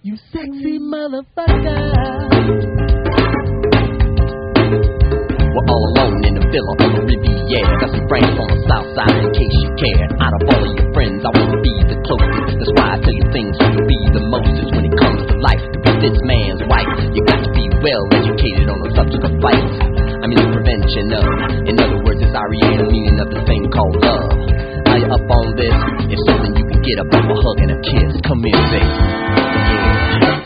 You sexy motherfucker. We're all alone in a villa on the Riviera. Got some friends on the south side in case you care. Out of all of your friends, I want to be the closest. That's why I tell you things so you'll be the mostest. When it comes to life, to be this man's wife, you got to be well educated on the subject of fights. I mean the prevention of. In other words, it's R.E.A. meaning of this thing called love. Are you up on this? If so, then you can get up, a hug and a kiss. Come in, baby. Yeah.